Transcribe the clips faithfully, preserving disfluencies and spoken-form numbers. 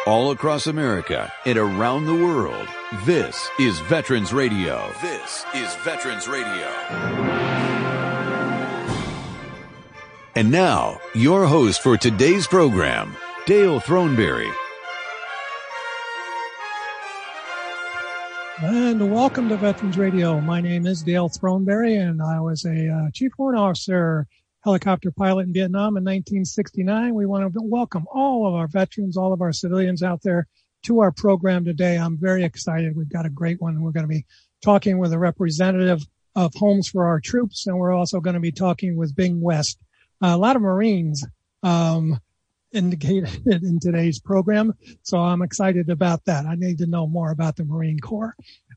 all across America and around the world. This is Veterans Radio. This is Veterans Radio. And now, your host for today's program, Dale Throneberry. And welcome to Veterans Radio. My name is Dale Throneberry, and I was a uh, Chief Warrant Officer, helicopter pilot in Vietnam in nineteen sixty-nine. We want to welcome all of our veterans, all of our civilians out there to our program today. I'm very excited. We've got a great one. We're going to be talking with a representative of Homes for Our Troops, and we're also going to be talking with Bing West. Uh, a lot of Marines um, indicated in today's program, so I'm excited about that. I need to know more about the Marine Corps.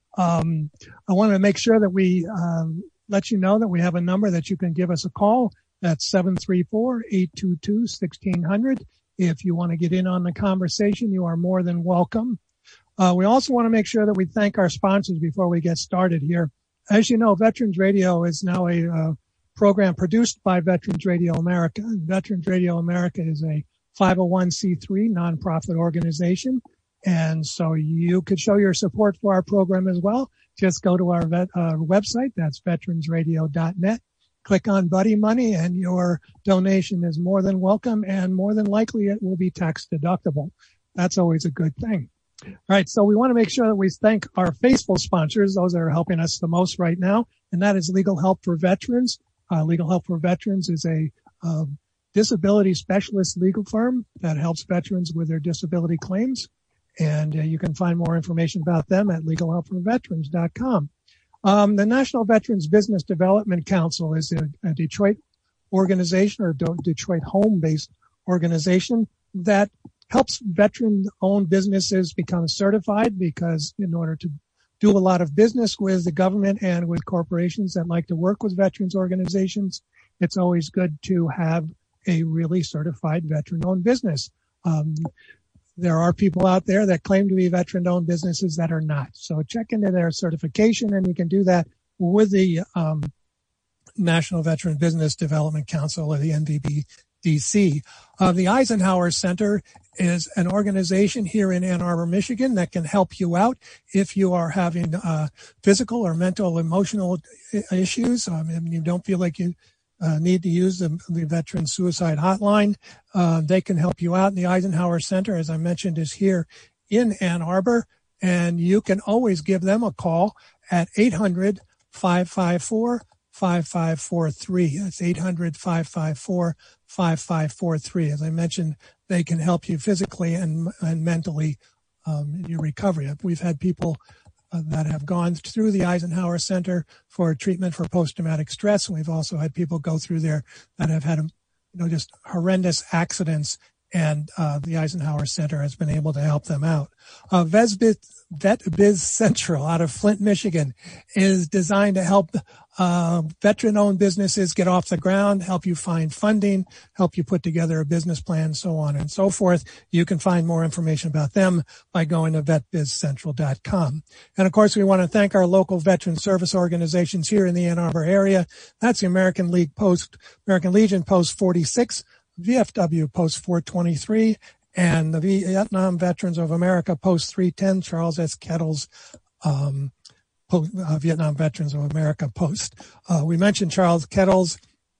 Um, I want to make sure that we um, let you know that we have a number that you can give us a call. That's seven three four, eight two two, one six zero zero. If you want to get in on the conversation, you are more than welcome. Uh, we also want to make sure that we thank our sponsors before we get started here. As you know, Veterans Radio is now a uh, program produced by Veterans Radio America. And Veterans Radio America is a five oh one c three nonprofit organization. And so you could show your support for our program as well. Just go to our vet, uh, website. That's veterans radio dot net. Click on Buddy Money, and your donation is more than welcome, and more than likely it will be tax deductible. That's always a good thing. All right, so we want to make sure that we thank our faithful sponsors, those that are helping us the most right now, and that is Legal Help for Veterans. Uh, Legal Help for Veterans is a uh, disability specialist legal firm that helps veterans with their disability claims, and uh, you can find more information about them at legal help for veterans dot com. Um, the National Veterans Business Development Council is a, a Detroit organization or a Detroit home-based organization that helps veteran-owned businesses become certified, because in order to do a lot of business with the government and with corporations that like to work with veterans organizations, it's always good to have a really certified veteran-owned business. Um, There are people out there that claim to be veteran-owned businesses that are not. So check into their certification, and you can do that with the um, National Veteran Business Development Council, or the N V B D C. Uh, the Eisenhower Center is an organization here in Ann Arbor, Michigan, that can help you out if you are having uh, physical or mental, emotional issues. I mean, you don't feel like you Uh, need to use the, the Veteran Suicide Hotline. Uh, they can help you out. The Eisenhower Center, as I mentioned, is here in Ann Arbor, and you can always give them a call at eight hundred, five five four, five five four three. That's eight hundred, five five four, five five four three. As I mentioned, they can help you physically and, and mentally um, in your recovery. We've had people Uh, that have gone through the Eisenhower Center for treatment for post-traumatic stress. And we've also had people go through there that have had, you know, just horrendous accidents, and uh, the Eisenhower Center has been able to help them out. Uh, VetBiz, VetBiz Central out of Flint, Michigan is designed to help uh, veteran-owned businesses get off the ground, help you find funding, help you put together a business plan, so on and so forth. You can find more information about them by going to vet biz central dot com. And of course, we want to thank our local veteran service organizations here in the Ann Arbor area. That's the American League Post, American Legion Post forty-six, V F W Post four twenty-three, and the Vietnam Veterans of America Post three ten, Charles S. Kettles, um, Post, uh, Vietnam Veterans of America Post. Uh, we mentioned Charles Kettles,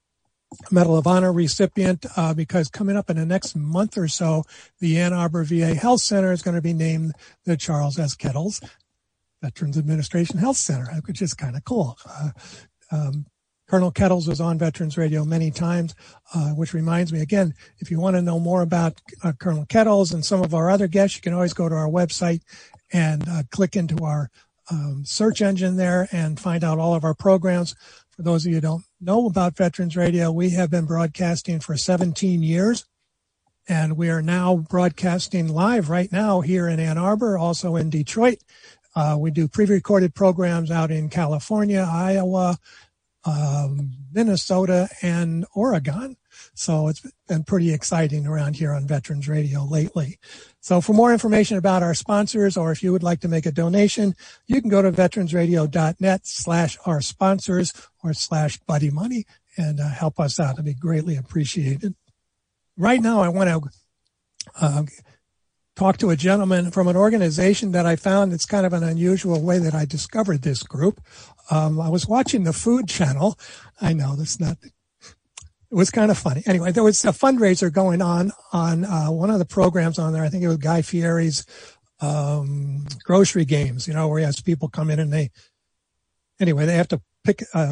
Medal of Honor recipient, uh, because coming up in the next month or so, the Ann Arbor V A Health Center is going to be named the Charles S. Kettles Veterans Administration Health Center, which is kind of cool. Uh, um, Colonel Kettles was on Veterans Radio many times, uh, which reminds me, again, if you want to know more about uh, Colonel Kettles and some of our other guests, you can always go to our website and uh, click into our um, search engine there and find out all of our programs. For those of you who don't know about Veterans Radio, we have been broadcasting for seventeen years, and we are now broadcasting live right now here in Ann Arbor, also in Detroit. Uh, we do pre-recorded programs out in California, Iowa, Um, Minnesota, and Oregon. So it's been pretty exciting around here on Veterans Radio lately. So for more information about our sponsors, or if you would like to make a donation, you can go to veterans radio dot net slash our sponsors or slash Buddy Money and uh, help us out. It'd be greatly appreciated. Right now, I want to uh, talk to a gentleman from an organization that I found. It's kind of an unusual way that I discovered this group. Um, I was watching the Food Channel. I know that's not, it was kind of funny. Anyway, there was a fundraiser going on on uh, one of the programs on there. I think it was Guy Fieri's um, grocery games, you know, where he has people come in and they, anyway, they have to pick uh,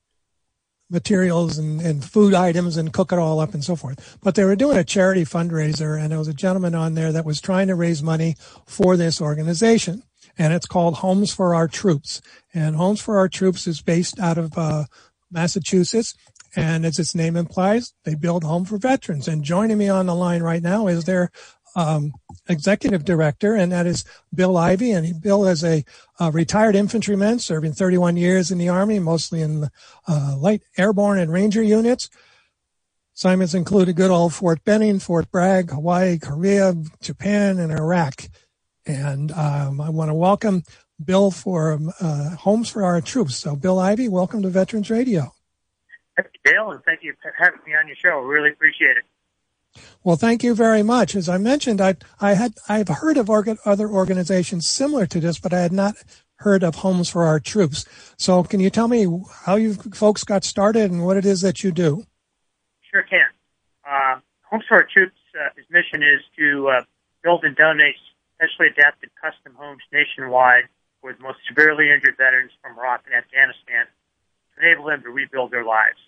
materials and, and food items and cook it all up and so forth. But they were doing a charity fundraiser, and there was a gentleman on there that was trying to raise money for this organization. And it's called Homes for Our Troops. And Homes for Our Troops is based out of uh, Massachusetts. And as its name implies, they build homes for veterans. And joining me on the line right now is their um, executive director, and that is Bill Ivy. And he, Bill is a, a retired infantryman serving thirty-one years in the Army, mostly in the uh, light airborne and Ranger units. Assignments included good old Fort Benning, Fort Bragg, Hawaii, Korea, Japan, and Iraq. And um, I want to welcome Bill for uh, Homes for Our Troops. So, Bill Ivy, welcome to Veterans Radio. Thank you, Dale, and thank you for having me on your show. Really appreciate it. Well, thank you very much. As I mentioned, I I had I've heard of orga- other organizations similar to this, but I had not heard of Homes for Our Troops. So, can you tell me how you folks got started and what it is that you do? Sure can. Uh, Homes for Our Troops' uh, his mission is to uh, build and donate specially adapted custom homes nationwide for the most severely injured veterans from Iraq and Afghanistan to enable them to rebuild their lives.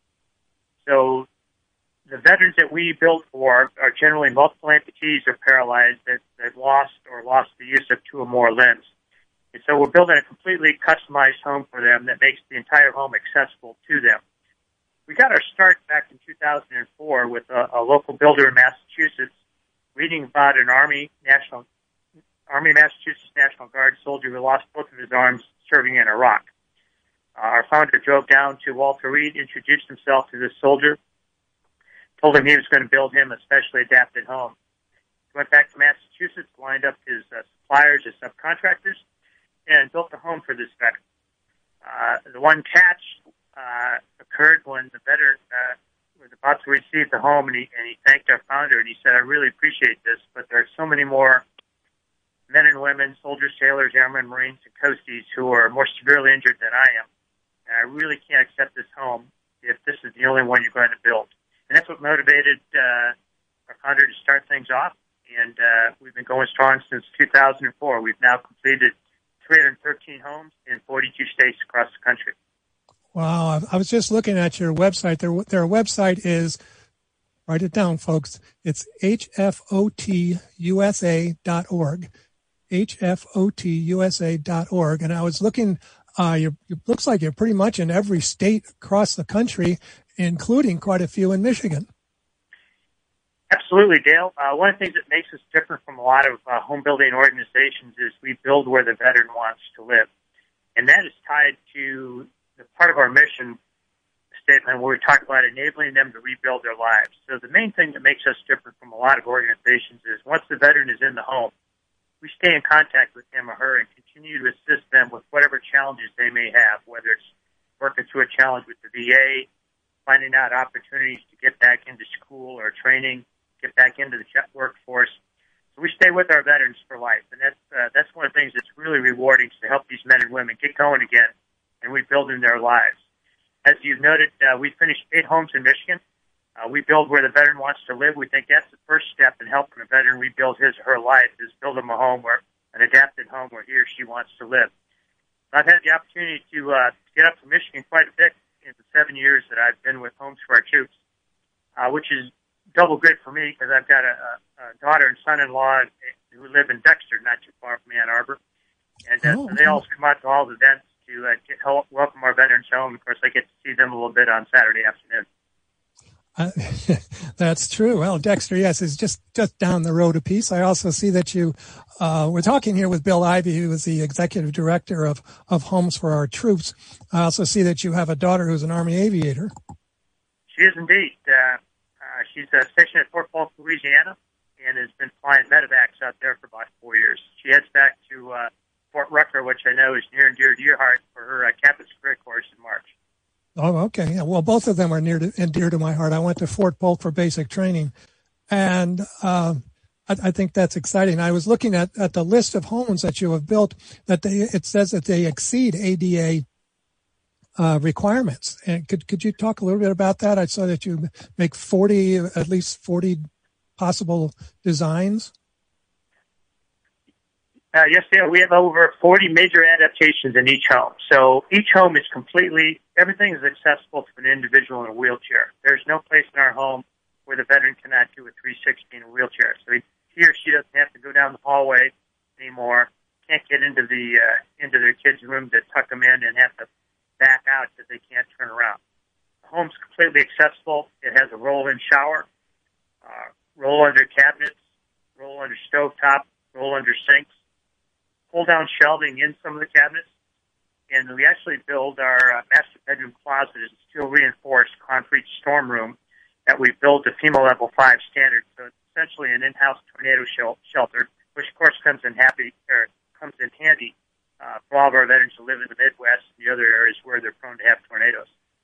So the veterans that we build for are generally multiple amputees or paralyzed that, that lost or lost the use of two or more limbs. And so we're building a completely customized home for them that makes the entire home accessible to them. We got our start back in two thousand four with a, a local builder in Massachusetts reading about an Army National Army Massachusetts National Guard soldier who lost both of his arms serving in Iraq. Uh, our founder drove down to Walter Reed, introduced himself to this soldier, told him he was going to build him a specially adapted home. He went back to Massachusetts, lined up his uh, suppliers as subcontractors, and built a home for this veteran. Uh, the one catch uh, occurred when the veteran uh, was about to receive the home, and he, and he thanked our founder, and he said, "I really appreciate this, but there are so many more men and women, soldiers, sailors, airmen, Marines, and coasties who are more severely injured than I am, and I really can't accept this home if this is the only one you're going to build." And that's what motivated uh, our founder to start things off, and uh, we've been going strong since two thousand four. We've now completed three hundred thirteen homes in forty-two states across the country. Wow, I was just looking at your website. Their their website is, write it down, folks, it's H F O T U S A dot org, H F O T U S A dot org. And I was looking, uh, you it looks like you're pretty much in every state across the country, including quite a few in Michigan. Absolutely, Dale. Uh, one of the things that makes us different from a lot of uh, home building organizations is we build where the veteran wants to live. And that is tied to the part of our mission statement where we talk about enabling them to rebuild their lives. So the main thing that makes us different from a lot of organizations is once the veteran is in the home, we stay in contact with him or her and continue to assist them with whatever challenges they may have, whether it's working through a challenge with the V A, finding out opportunities to get back into school or training, get back into the workforce. So we stay with our veterans for life, and that's uh, that's one of the things that's really rewarding to help these men and women get going again and rebuilding their lives. As you've noted, uh, we finished eight homes in Michigan. Uh, we build where the veteran wants to live. We think that's the first step in helping a veteran rebuild his or her life is build him a home where an adapted home where he or she wants to live. I've had the opportunity to uh, get up to Michigan quite a bit in the seven years that I've been with Homes for Our Troops, uh, which is double good for me because I've got a, a daughter and son-in-law who live in Dexter, not too far from Ann Arbor. And uh, oh, so they all come out to all the events to uh, get, help, welcome our veterans home. Of course, I get to see them a little bit on Saturday afternoon. Uh, that's true. Well, Dexter, yes, is just, just down the road a piece. I also see that you, uh, we're talking here with Bill Ivy, who is the executive director of, of Homes for Our Troops. I also see that you have a daughter who's an Army aviator. She is indeed. Uh, uh, she's uh, stationed at Fort Polk, Louisiana, and has been flying medevacs out there for about four years. She heads back to uh, Fort Rucker, which I know is near and dear to your heart, for her uh, Captain's Career Course in March. Oh, okay. Yeah, well, both of them are near to, and dear to my heart. I went to Fort Polk for basic training. And uh, I, I think that's exciting. I was looking at, at the list of homes that you have built, that they, it says that they exceed A D A uh, requirements. And could, could you talk a little bit about that? I saw that you make forty, at least forty possible designs. Uh, yes, Dale, we have over forty major adaptations in each home. So each home is completely, everything is accessible to an individual in a wheelchair. There's no place in our home where the veteran cannot do a three sixty in a wheelchair. So he, he or she doesn't have to go down the hallway anymore, can't get into the uh, into their kids' room to tuck them in and have to back out because they can't turn around. The home's completely accessible. It has a roll-in shower, uh, roll-under cabinets, roll-under stovetop, roll-under sinks, pull-down shelving in some of the cabinets, and we actually build our uh, master bedroom closet as a steel-reinforced concrete storm room that we built to FEMA Level five standard. So it's essentially an in-house tornado shel- shelter, which of course comes in happy or comes in handy uh, for all of our veterans who live in the Midwest and the other areas where they're prone to have tornadoes.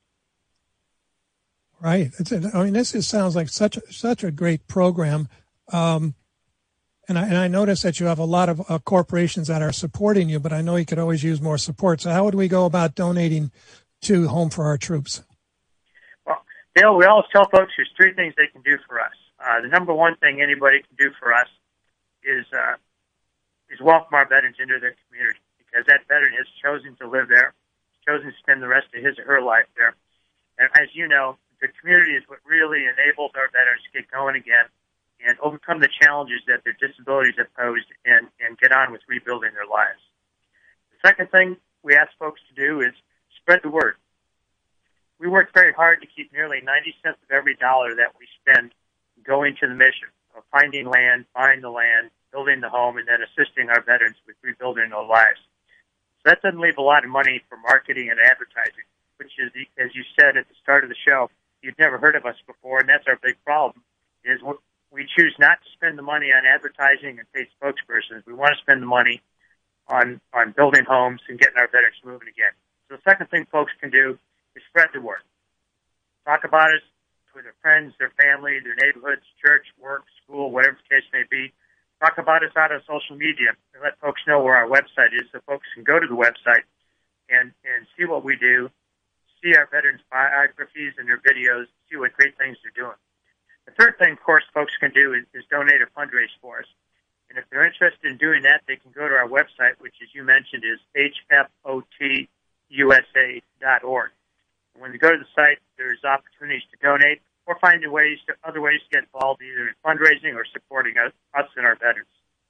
Right. It's, I mean, this is, sounds like such such a great program. Um, And I, and I notice that you have a lot of uh, corporations that are supporting you, but I know you could always use more support. So how would we go about donating to Home for Our Troops? Well, Dale, we always tell folks there's three things they can do for us. Uh, the number one thing anybody can do for us is uh, is welcome our veterans into their community, because that veteran has chosen to live there, chosen to spend the rest of his or her life there. And as you know, the community is what really enables our veterans to get going again and overcome the challenges that their disabilities have posed and, and get on with rebuilding their lives. The second thing we ask folks to do is spread the word. We work very hard to keep nearly ninety cents of every dollar that we spend going to the mission of finding land, buying the land, building the home, and then assisting our veterans with rebuilding their lives. So that doesn't leave a lot of money for marketing and advertising, which is, as you said at the start of the show, you've never heard of us before, and that's our big problem, is we choose not to spend the money on advertising and paid spokespersons. We want to spend the money on, on building homes and getting our veterans moving again. So the second thing folks can do is spread the word. Talk about us with their friends, their family, their neighborhoods, church, work, school, whatever the case may be. Talk about us out on social media and let folks know where our website is so folks can go to the website and, and see what we do, see our veterans' biographies and their videos, see what great things they're doing. The third thing, of course, folks can do is, is donate or fundraise for us. And if they're interested in doing that, they can go to our website, which, as you mentioned, is H F O T U S A dot org. And when you go to the site, there's opportunities to donate or finding ways to, other ways to get involved either in fundraising or supporting us, us and our veterans.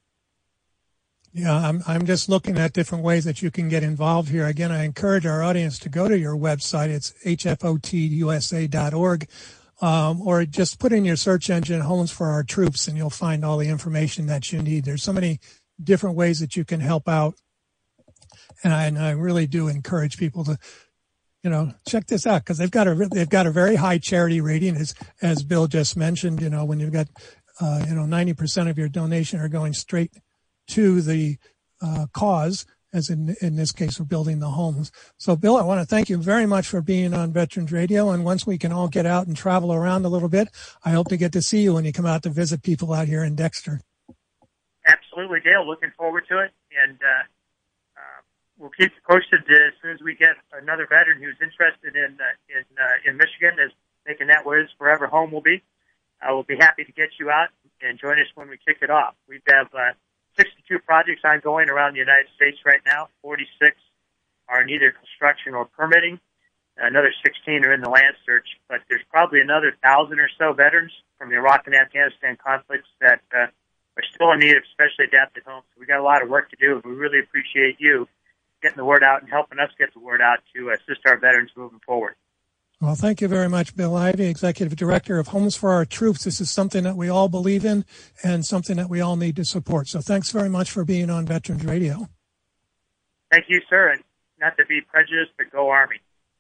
Yeah, I'm I'm just looking at different ways that you can get involved here. Again, I encourage our audience to go to your website. It's H F O T U S A dot org. Um, or just put in your search engine Homes for Our Troops and you'll find all the information that you need. There's so many different ways that you can help out. And I, and I really do encourage people to, you know, check this out, because they've got a, they've got a very high charity rating, as, as Bill just mentioned. You know, when you've got, uh, you know, ninety percent of your donation are going straight to the, uh, cause, as in, in this case, we're building the homes. So, Bill, I want to thank you very much for being on Veterans Radio. And once we can all get out and travel around a little bit, I hope to get to see you when you come out to visit people out here in Dexter. Absolutely, Dale. Looking forward to it. And uh, uh, we'll keep you posted as soon as we get another veteran who's interested in uh, in uh, in Michigan, as making that where his forever home will be. I will be happy to get you out and join us when we kick it off. We have uh, sixty-two projects ongoing around the United States right now. forty-six are in either construction or permitting. Another sixteen are in the land search. But there's probably another one thousand or so veterans from the Iraq and Afghanistan conflicts that uh, are still in need of specially adapted homes. So we've got a lot of work to do. We really appreciate you getting the word out and helping us get the word out to assist our veterans moving forward. Well, thank you very much, Bill Ivey, Executive Director of Homes for Our Troops. This is something that we all believe in and something that we all need to support. So thanks very much for being on Veterans Radio. Thank you, sir. And not to be prejudiced, but go Army.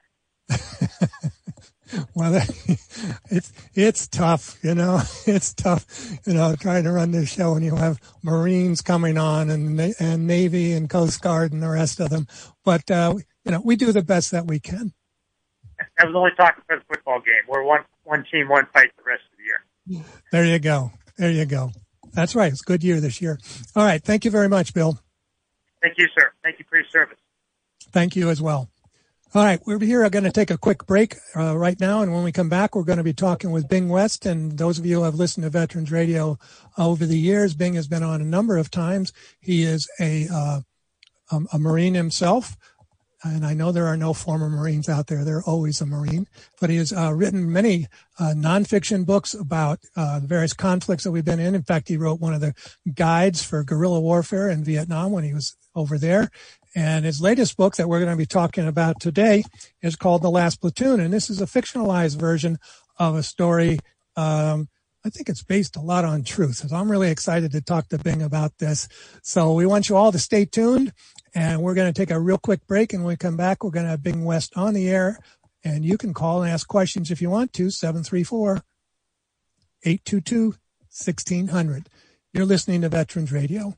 Well, it's it's tough, you know. It's tough, you know, trying to run this show, and you have Marines coming on, and and Navy and Coast Guard and the rest of them. But uh, you know, we do the best that we can. I was only talking for the football game. We're one one team, one fight the rest of the year. There you go. There you go. That's right. It's a good year this year. All right. Thank you very much, Bill. Thank you, sir. Thank you for your service. Thank you as well. All right. We're here going to take a quick break uh, right now. And when we come back, we're going to be talking with Bing West. And those of you who have listened to Veterans Radio over the years, Bing has been on a number of times. He is a, uh, a, a Marine himself. And I know there are no former Marines out there. They're always a Marine. But he has uh, written many uh, nonfiction books about uh, the various conflicts that we've been in. In fact, he wrote one of the guides for guerrilla warfare in Vietnam when he was over there. And his latest book that we're going to be talking about today is called The Last Platoon. And this is a fictionalized version of a story. Um, I think it's based a lot on truth. So I'm really excited to talk to Bing about this. So we want you all to stay tuned. And we're going to take a real quick break. And when we come back, we're going to have Bing West on the air. And you can call and ask questions if you want to, seven three four, eight two two, one six zero zero. You're listening to Veterans Radio.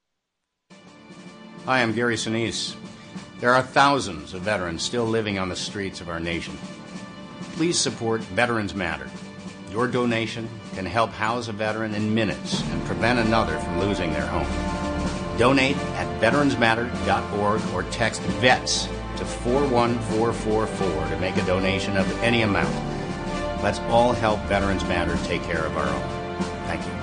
Hi, I'm Gary Sinise. There are thousands of veterans still living on the streets of our nation. Please support Veterans Matter. Your donation can help house a veteran in minutes and prevent another from losing their home. Donate at veterans matter dot org or text VETS to four one four four four to make a donation of any amount. Let's all help Veterans Matter take care of our own. Thank you.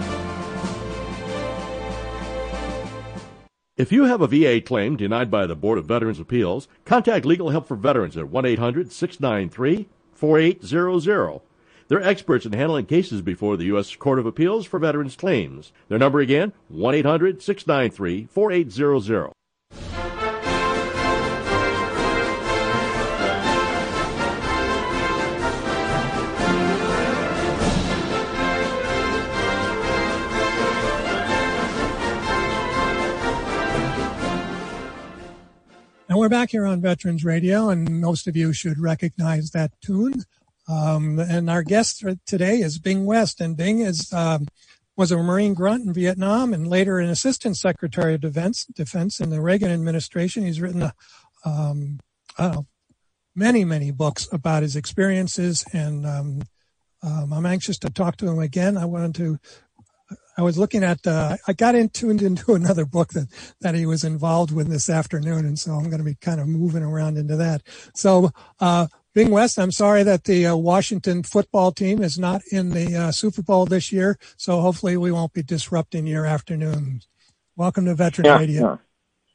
If you have a V A claim denied by the Board of Veterans' Appeals, contact Legal Help for Veterans at one eight hundred six nine three four eight zero zero. They're experts in handling cases before the U S Court of Appeals for veterans' claims. Their number again, one eight hundred six nine three four eight zero zero. And we're back here on Veterans Radio, and most of you should recognize that tune. Um, and our guest today is Bing West, and Bing is um, was a Marine grunt in Vietnam and later an Assistant Secretary of Defense, Defense in the Reagan administration. He's written a, um, uh, many, many books about his experiences, and um, um, I'm anxious to talk to him again. I wanted to. I was looking at, uh, I got in, tuned into another book that, that he was involved with this afternoon. And so I'm going to be kind of moving around into that. So, uh, Bing West, I'm sorry that the uh, Washington football team is not in the uh, Super Bowl this year. So hopefully we won't be disrupting your afternoon. Welcome to Veterans yeah, Radio. Yeah.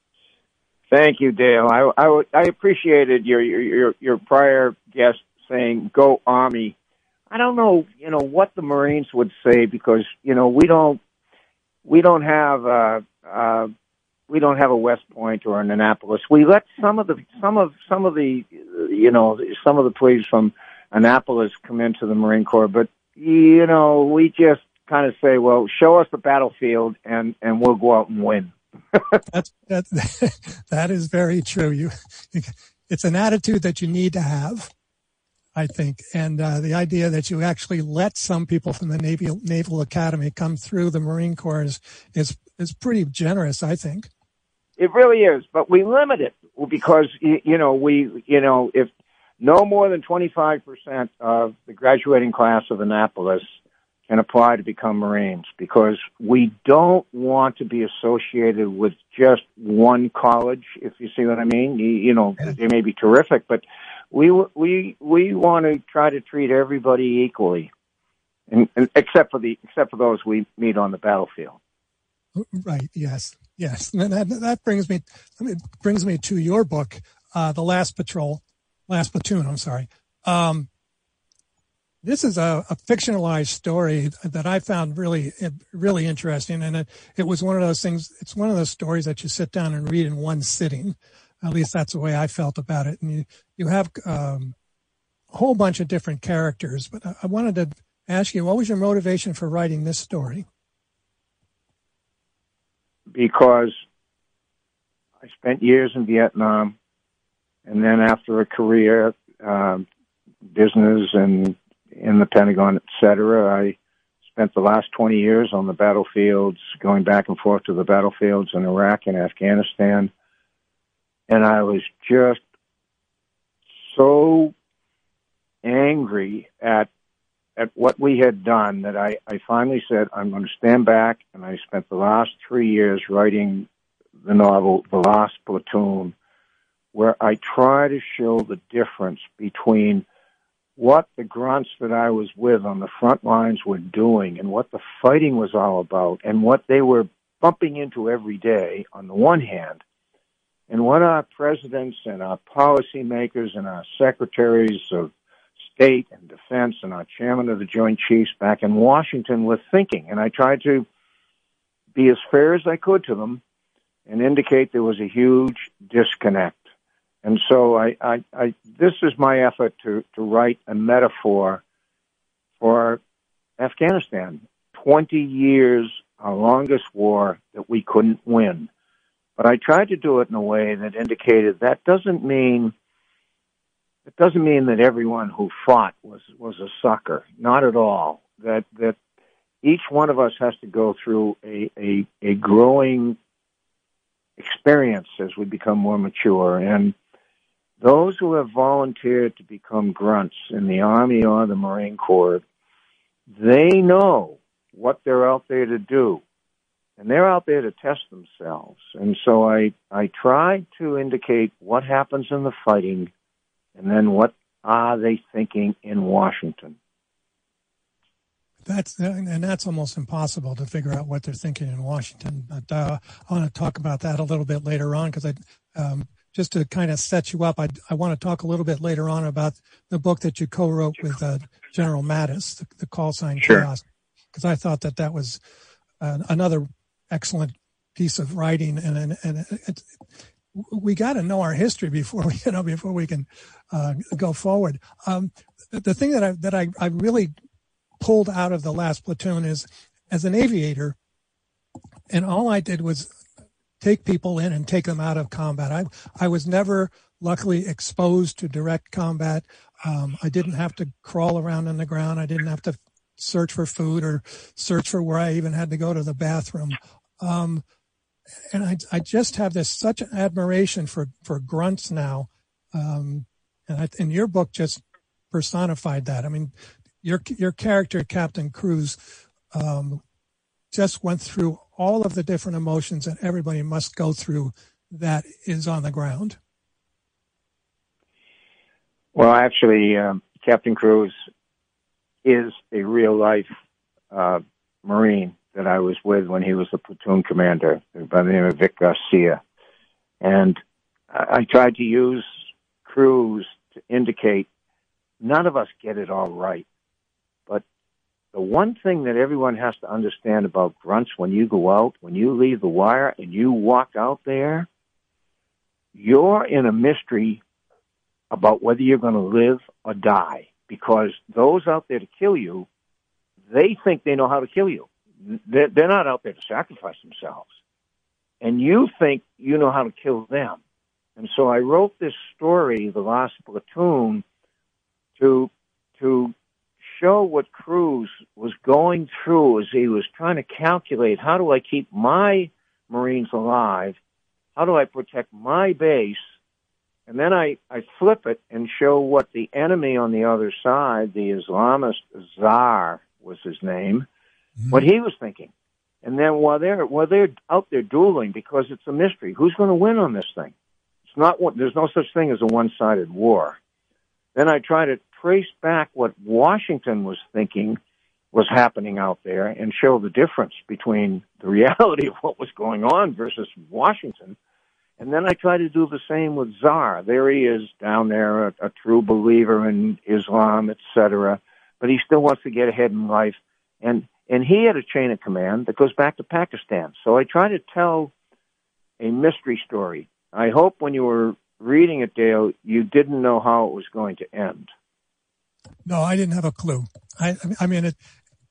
Thank you, Dale. I, I, I appreciated your, your, your prior guest saying, go Army. I don't know, you know, what the Marines would say because, you know, we don't, we don't have, uh, uh, we don't have a West Point or an Annapolis. We let some of the, some of, some of the, you know, some of the police from Annapolis come into the Marine Corps, but, you know, we just kind of say, well, show us the battlefield and, and we'll go out and win. that's, that's, that is very true. You, it's an attitude that you need to have, I think. And uh, the idea that you actually let some people from the Navy, Naval Academy come through the Marine Corps is, is, is pretty generous, I think. It really is, but we limit it because, you know, we, you know, if no more than twenty-five percent of the graduating class of Annapolis can apply to become Marines because we don't want to be associated with just one college, if you see what I mean. You, you know, they may be terrific, but we we we want to try to treat everybody equally, and, and except for the except for those we meet on the battlefield. Right. Yes. Yes. And that that brings me brings me to your book, uh, The Last Patrol, Last Platoon. I'm sorry. Um, this is a, a fictionalized story that I found really really interesting, and it, it was one of those things. It's one of those stories that you sit down and read in one sitting. At least that's the way I felt about it. And you, you have um, a whole bunch of different characters. But I, I wanted to ask you, what was your motivation for writing this story? Because I spent years in Vietnam, and then after a career, um, business and in the Pentagon, et cetera, I spent the last twenty years on the battlefields, going back and forth to the battlefields in Iraq and Afghanistan. And I was just so angry at at what we had done that I, I finally said, I'm going to stand back, and I spent the last three years writing the novel, The Last Platoon, where I try to show the difference between what the grunts that I was with on the front lines were doing and what the fighting was all about and what they were bumping into every day on the one hand, and what our presidents and our policymakers and our secretaries of state and defense and our chairman of the Joint Chiefs back in Washington were thinking. And I tried to be as fair as I could to them and indicate there was a huge disconnect. And so I, I, I this is my effort to, to write a metaphor for Afghanistan. Twenty years, our longest war that we couldn't win. But I tried to do it in a way that indicated that doesn't mean it doesn't mean that everyone who fought was, was a sucker. Not at all. That that each one of us has to go through a, a, a growing experience as we become more mature. And those who have volunteered to become grunts in the Army or the Marine Corps, they know what they're out there to do. And they're out there to test themselves. And so I, I try to indicate what happens in the fighting and then what are they thinking in Washington. That's and that's almost impossible to figure out what they're thinking in Washington. But uh, I want to talk about that a little bit later on because I, um, just to kind of set you up, I, I want to talk a little bit later on about the book that you co-wrote with uh, General Mattis, the, the Call Sign Sure. Chaos, because I thought that that was uh, another excellent piece of writing, and and, and it, it, we got to know our history before we you know before we can uh, go forward. Um, the thing that I that I, I really pulled out of The Last Platoon is, as an aviator, and all I did was take people in and take them out of combat. I I was never luckily exposed to direct combat. Um, I didn't have to crawl around on the ground. I didn't have to search for food or search for where I even had to go to the bathroom. Um, and I, I just have this such an admiration for, for grunts now. Um, and, I, and your book just personified that. I mean, your, your character, Captain Cruz, um, just went through all of the different emotions that everybody must go through that is on the ground. Well, actually, um, Captain Cruz is a real life, uh, Marine that I was with when he was the platoon commander by the name of Vic Garcia. And I, I tried to use Cruz to indicate none of us get it all right. But the one thing that everyone has to understand about grunts when you go out, when you leave the wire and you walk out there, you're in a mystery about whether you're going to live or die, because those out there to kill you, they think they know how to kill you. They're, they're not out there to sacrifice themselves. And you think you know how to kill them. And so I wrote this story, The Last Platoon, to to show what Cruz was going through as he was trying to calculate, how do I keep my Marines alive? How do I protect my base? And then I, I flip it and show what the enemy on the other side, the Islamist Tsar was his name, mm-hmm. what he was thinking. And then while they're while they're out there dueling, because it's a mystery, who's going to win on this thing? It's not one, there's no such thing as a one-sided war. Then I try to trace back what Washington was thinking was happening out there and show the difference between the reality of what was going on versus Washington. And then I try to do the same with Tsar. There he is down there, a, a true believer in Islam, et cetera. But he still wants to get ahead in life. And and he had a chain of command that goes back to Pakistan. So I try to tell a mystery story. I hope when you were reading it, Dale, you didn't know how it was going to end. No, I didn't have a clue. I, I mean, it,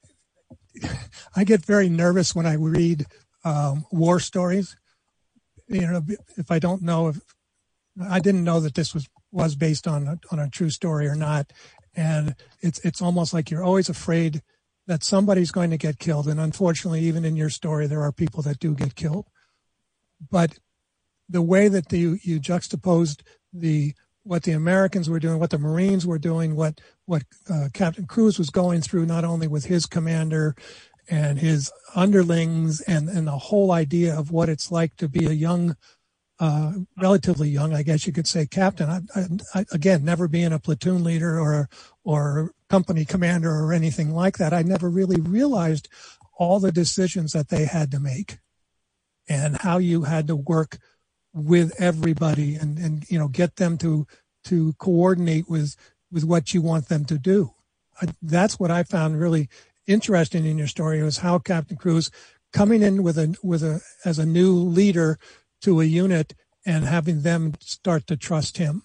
I get very nervous when I read um, war stories. You know, if I don't know if I didn't know that this was, was based on a, on a true story or not, and it's it's almost like you're always afraid that somebody's going to get killed. And unfortunately, even in your story, there are people that do get killed. But the way that the, you juxtaposed the what the Americans were doing, what the Marines were doing, what what uh, Captain Cruz was going through, not only with his commander and his underlings, and, and the whole idea of what it's like to be a young, uh, relatively young, I guess you could say, captain. I, I, I, again, never being a platoon leader or or company commander or anything like that, I never really realized all the decisions that they had to make and how you had to work with everybody and, and you know, get them to to coordinate with with what you want them to do. I, that's what I found really interesting in your story, was how Captain Cruz coming in with a with a as a new leader to a unit and having them start to trust him.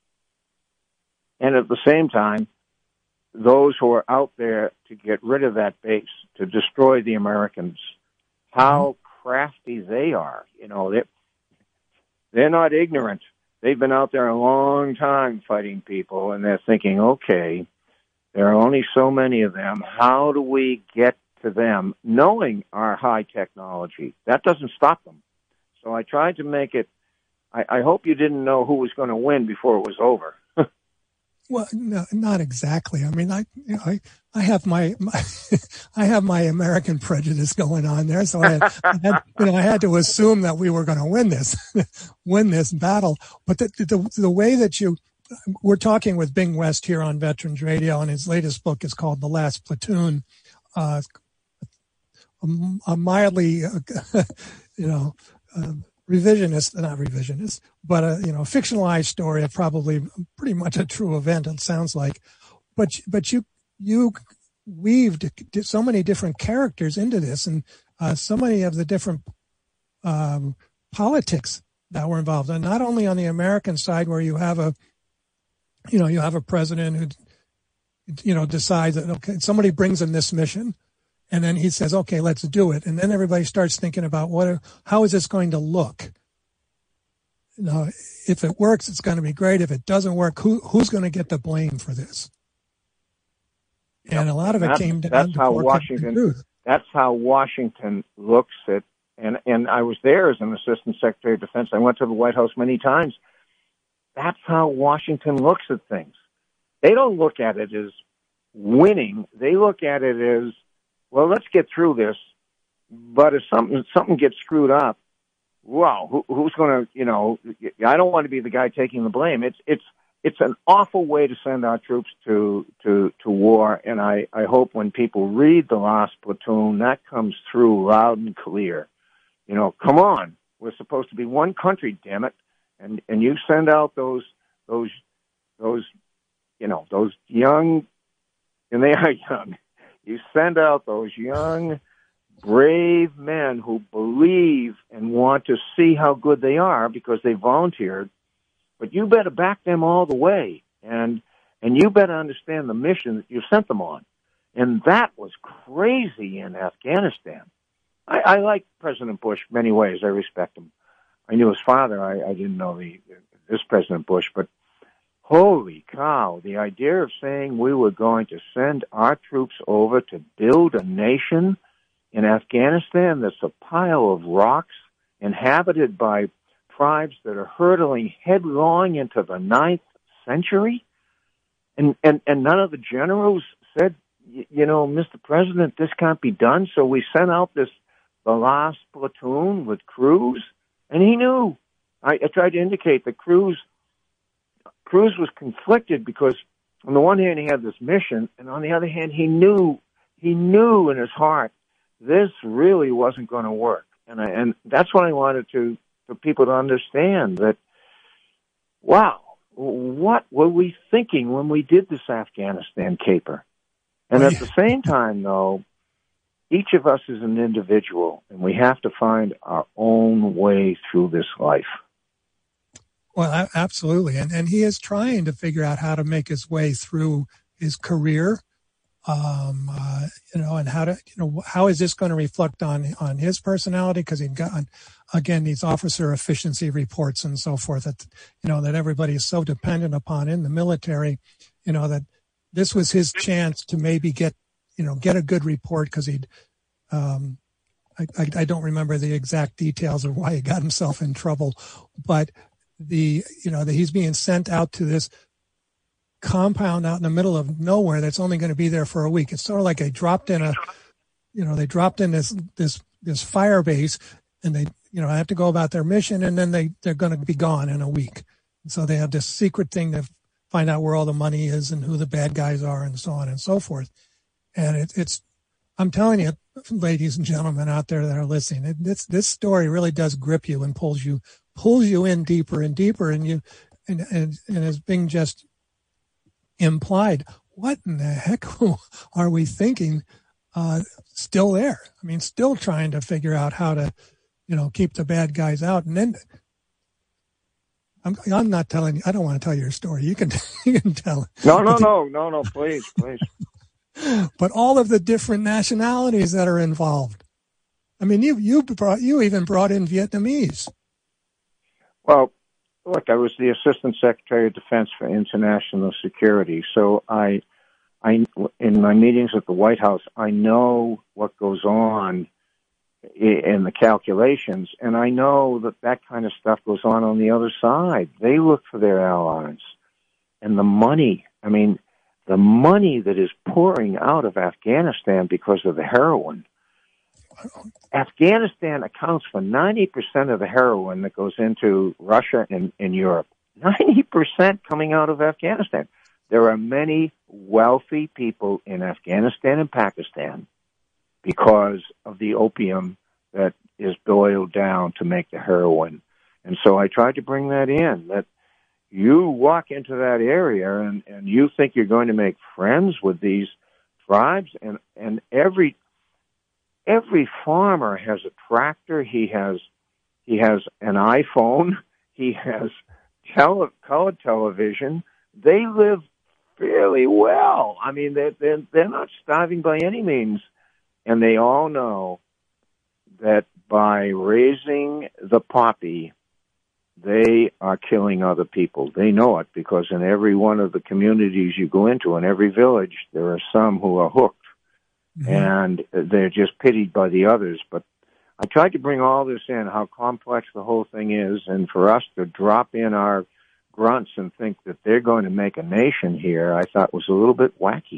And at the same time, those who are out there to get rid of that base, to destroy the Americans, how mm-hmm. crafty they are. You know, they're, they're not ignorant. They've been out there a long time fighting people, and they're thinking, okay, there are only so many of them. How do we get to them, knowing our high technology? That doesn't stop them. So I tried to make it, I, I hope you didn't know who was going to win before it was over. Well, no, not exactly. I mean, I, you know, I, I have my, my I have my American prejudice going on there. So I had, I had, you know, I had to assume that we were going to win this, win this battle. But the, the, the way that you, we're talking with Bing West here on Veterans Radio, and his latest book is called The Last Platoon. Uh, a, a mildly, uh, you know, uh, revisionist, not revisionist, but a, you know, fictionalized story of probably pretty much a true event, it sounds like. But, but you, you weaved so many different characters into this, and uh, so many of the different um, politics that were involved. And not only on the American side, where you have a, you know, you have a president who, you know, decides that, okay, somebody brings in this mission, and then he says, okay, let's do it. And then everybody starts thinking about what, how is this going to look? You know, if it works, it's going to be great. If it doesn't work, who, who's going to get the blame for this? Yep. And a lot of it that's, came down that's to how Washington, that's how Washington looks at, and, and I was there as an assistant secretary of defense. I went to the White House many times. That's how Washington looks at things. They don't look at it as winning. They look at it as, well, let's get through this. But if something something gets screwed up, wow, who, who's going to, you know, I don't want to be the guy taking the blame. It's it's it's an awful way to send our troops to to, to war, and I, I hope when people read The Last Platoon, that comes through loud and clear. You know, come on, we're supposed to be one country, damn it, and and you send out those those those you know those young, and they are young. You send out those young, brave men who believe and want to see how good they are because they volunteered. But you better back them all the way, and and you better understand the mission that you sent them on. And that was crazy in Afghanistan. I, I like President Bush many ways. I respect him. I knew his father. I, I didn't know the this President Bush, but holy cow, the idea of saying we were going to send our troops over to build a nation in Afghanistan that's a pile of rocks inhabited by tribes that are hurtling headlong into the ninth century. And, and, and none of the generals said, you know, Mister President, this can't be done. So we sent out this, the last platoon with Cruz, and he knew. I, I tried to indicate that Cruz Cruz was conflicted because on the one hand he had this mission, and on the other hand he knew he knew in his heart this really wasn't going to work, and I, and that's what I wanted to for people to understand, that wow, what were we thinking when we did this Afghanistan caper? And at the same time, though, each of us is an individual, and we have to find our own way through this life. Well, absolutely. And and he is trying to figure out how to make his way through his career, um, uh, you know, and how to, you know, how is this going to reflect on, on his personality? Because he'd gotten, again, these officer efficiency reports and so forth that, you know, that everybody is so dependent upon in the military, you know, that this was his chance to maybe get, you know, get a good report because he'd, um, I, I, I don't remember the exact details of why he got himself in trouble, but the, you know, that he's being sent out to this compound out in the middle of nowhere that's only going to be there for a week. It's sort of like they dropped in a, you know, they dropped in this, this, this fire base, and they, you know, have to go about their mission, and then they, they're going to be gone in a week. And so they have this secret thing to find out where all the money is and who the bad guys are and so on and so forth. And it, it's, I'm telling you, ladies and gentlemen out there that are listening, it, this, this story really does grip you and pulls you, pulls you in deeper and deeper. And you, and, and, and as Bing just implied, what in the heck are we thinking, uh, still there? I mean, still trying to figure out how to, you know, keep the bad guys out. And then I'm, I'm not telling you, I don't want to tell your story. You can, you can tell it. No, no, no, no, no, please, please. But all of the different nationalities that are involved. I mean, you, you brought, you even brought in Vietnamese. Well, look, I was the Assistant Secretary of Defense for International Security. So I, I, in my meetings at the White House, I know what goes on in the calculations, and I know that that kind of stuff goes on on the other side. They look for their allies. And the money, I mean, the money that is pouring out of Afghanistan because of the heroin. Afghanistan accounts for ninety percent of the heroin that goes into Russia and, and Europe. ninety percent coming out of Afghanistan. There are many wealthy people in Afghanistan and Pakistan because of the opium that is boiled down to make the heroin. And so I tried to bring that in, that you walk into that area and, and you think you're going to make friends with these tribes, and, and every every farmer has a tractor, he has he has an iPhone, he has tele, color television. They live fairly well. I mean, they're, they're, they're not starving by any means. And they all know that by raising the poppy, they are killing other people. They know it because in every one of the communities you go into, in every village, there are some who are hooked. Mm-hmm. And they're just pitied by the others. But I tried to bring all this in, how complex the whole thing is, and for us to drop in our grunts and think that they're going to make a nation here, I thought was a little bit wacky.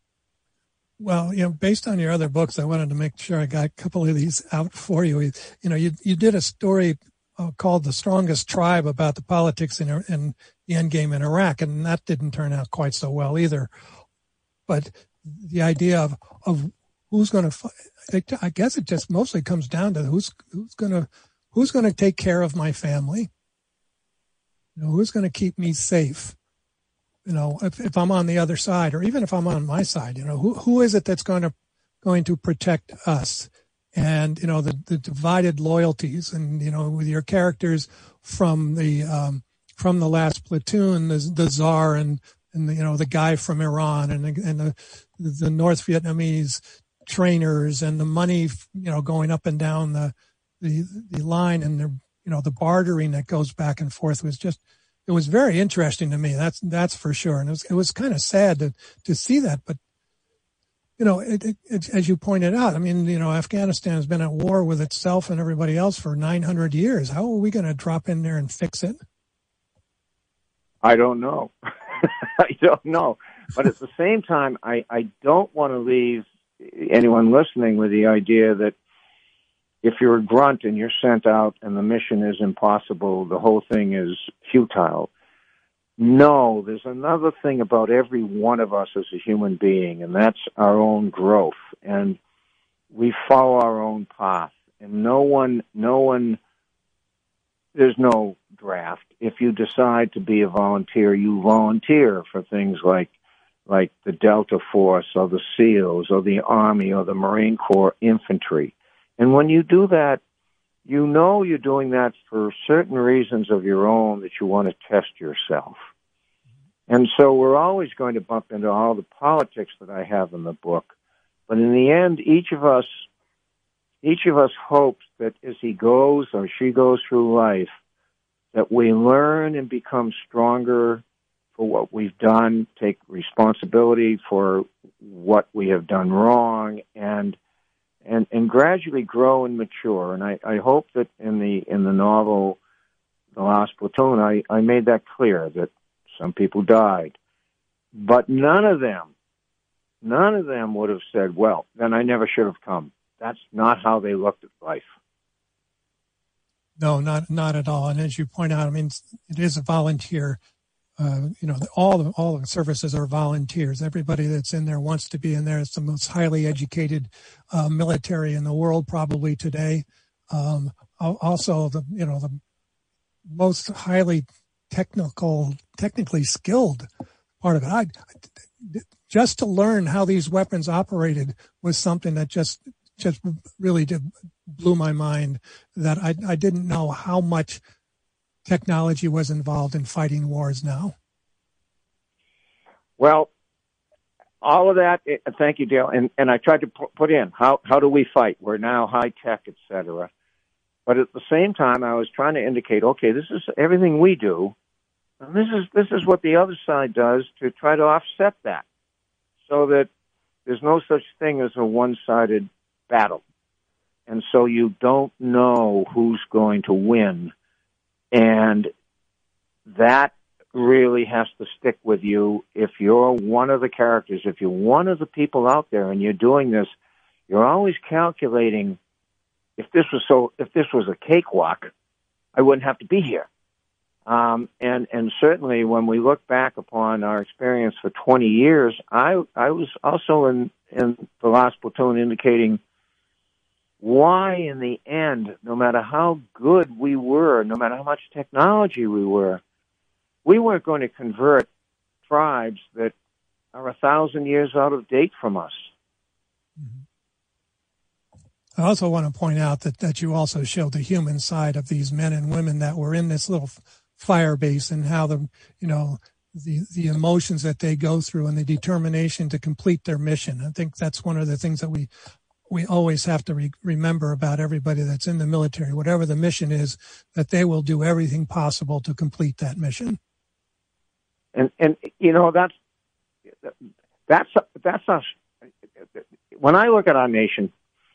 Well, you know, based on your other books, I wanted to make sure I got a couple of these out for you. You know, you you did a story uh, called "The Strongest Tribe" about the politics in, in the endgame in Iraq, and that didn't turn out quite so well either. But the idea of of who's going to, I guess it just mostly comes down to who's who's going to who's going to take care of my family. You know, who's going to keep me safe? You know, if, if I'm on the other side, or even if I'm on my side, you know, who who is it that's going to going to protect us? And you know, the, the divided loyalties, and you know, with your characters from the um, from the last platoon, the, the Tsar and and the, you know, the guy from Iran, and the, and the the North Vietnamese trainers, and the money, you know, going up and down the the, the line, and the you know the bartering that goes back and forth was just. It was very interesting to me. That's that's for sure, and it was it was kind of sad to to see that. But you know, it, it, it, as you pointed out, I mean, you know, Afghanistan has been at war with itself and everybody else for nine hundred years. How are we going to drop in there and fix it? I don't know. I don't know. But at the same time, I I don't want to leave anyone listening with the idea that if you're a grunt and you're sent out and the mission is impossible, the whole thing is futile. No, there's another thing about every one of us as a human being, and that's our own growth. And we follow our own path. And no one, no one, there's no draft. If you decide to be a volunteer, you volunteer for things like, like the Delta Force or the SEALs or the Army or the Marine Corps infantry. And when you do that, you know you're doing that for certain reasons of your own that you want to test yourself. And so we're always going to bump into all the politics that I have in the book. But in the end, each of us, each of us hopes that as he goes or she goes through life, that we learn and become stronger for what we've done, take responsibility for what we have done wrong, and And, and gradually grow and mature. And I, I hope that in the in the novel the last platoon, I, I made that clear that some people died. But none of them, none of them would have said, well, then I never should have come. That's not how they looked at life. No, not not at all. And as you point out, I mean, it is a volunteer. Uh, you know, all the all the services are volunteers. Everybody that's in there wants to be in there. It's the most highly educated uh, military in the world, probably today. Um, also, the you know the most highly technical, technically skilled part of it. I, just to learn how these weapons operated was something that just just really did, blew my mind, that I, I didn't know how much technology was involved in fighting wars now. Well, all of that, thank you, Dale. And, and I tried to put in, how, how do we fight? We're now high tech, et cetera. But at the same time, I was trying to indicate, okay, this is everything we do. And this is, this is what the other side does to try to offset that, so that there's no such thing as a one-sided battle. And so you don't know who's going to win. And that really has to stick with you. If you're one of the characters, if you're one of the people out there and you're doing this, you're always calculating, if this was so, if this was a cakewalk, I wouldn't have to be here. Um, and, and certainly when we look back upon our experience for twenty years, I, I was also in, in the last platoon indicating why in the end, no matter how good we were, no matter how much technology we were, we weren't going to convert tribes that are a thousand years out of date from us. I also want to point out that, that you also showed the human side of these men and women that were in this little fire base, and how the, you know, the, the emotions that they go through and the determination to complete their mission. I think that's one of the things that we, we always have to re- remember about everybody that's in the military, whatever the mission is, that they will do everything possible to complete that mission. And, and, you know, that's, that's, that's us. When I look at our nation,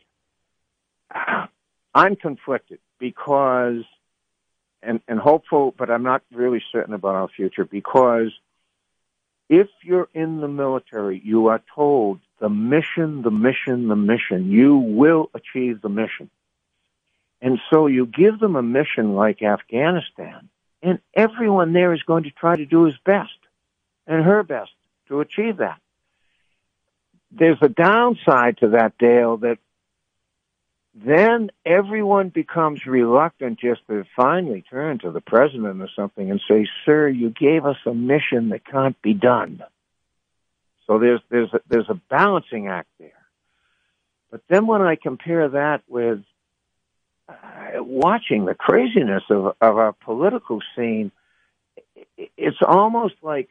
I'm conflicted because, and, and hopeful, but I'm not really certain about our future, because if you're in the military, you are told the mission, the mission, the mission, you will achieve the mission. And so you give them a mission like Afghanistan, and everyone there is going to try to do his best and her best to achieve that. There's a downside to that, Dale, that then everyone becomes reluctant just to finally turn to the president or something and say, sir, you gave us a mission that can't be done. So there's, there's, a, there's a balancing act there. But then when I compare that with uh, watching the craziness of, of our political scene, it's almost like,